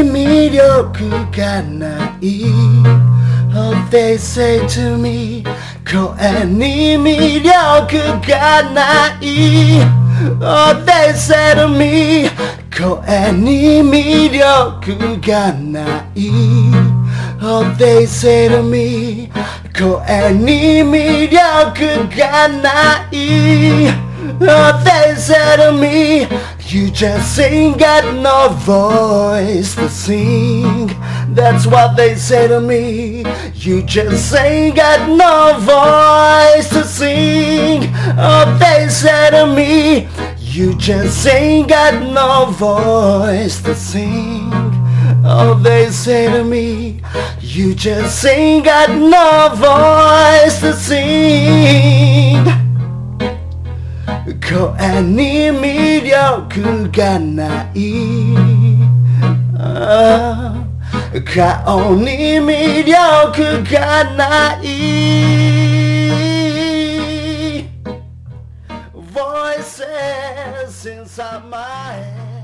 魅力がない Oh, they say to me 声に魅力がない Oh, they say to me 声に魅力がない Oh, they say to me 声に魅力がない Oh, they say to me You just ain't got no voice to sing That's what they say to me You just ain't got no voice to sing Oh, they say to me You just ain't got no voice to sing Oh, they say to me You just ain't got no voice to sing 声に魅力がない顔に魅力がない Voices inside my head